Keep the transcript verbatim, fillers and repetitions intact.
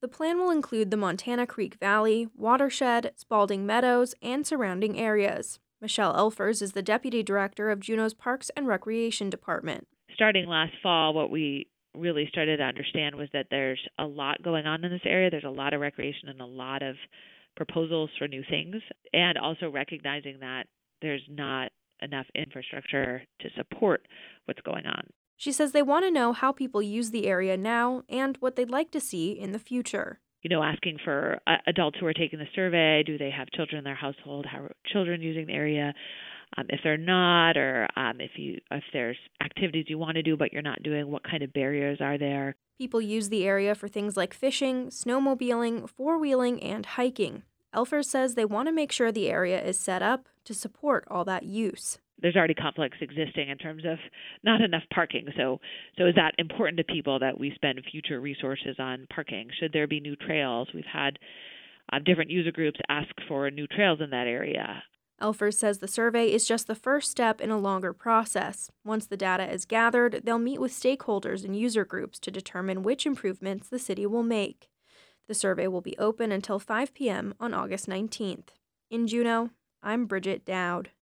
The plan will include the Montana Creek Valley, Watershed, Spalding Meadows, and surrounding areas. Michelle Elfers is the Deputy Director of Juneau's Parks and Recreation Department. Starting last fall, what we really started to understand was that there's a lot going on in this area. There's a lot of recreation and a lot of proposals for new things, and also recognizing that there's not enough infrastructure to support what's going on. She says they want to know how people use the area now and what they'd like to see in the future. You know, asking for uh, adults who are taking the survey, do they have children in their household? How are children using the area? Um, if they're not, or um, if you if there's activities you want to do but you're not doing, what kind of barriers are there? People use the area for things like fishing, snowmobiling, four-wheeling, and hiking. Elfers says they want to make sure the area is set up to support all that use. There's already conflicts existing in terms of not enough parking. So so is that important to people that we spend future resources on parking? Should there be new trails? We've had uh, different user groups ask for new trails in that area. Elfers says the survey is just the first step in a longer process. Once the data is gathered, they'll meet with stakeholders and user groups to determine which improvements the city will make. The survey will be open until five p.m. on August nineteenth. In Juneau, I'm Bridget Dowd.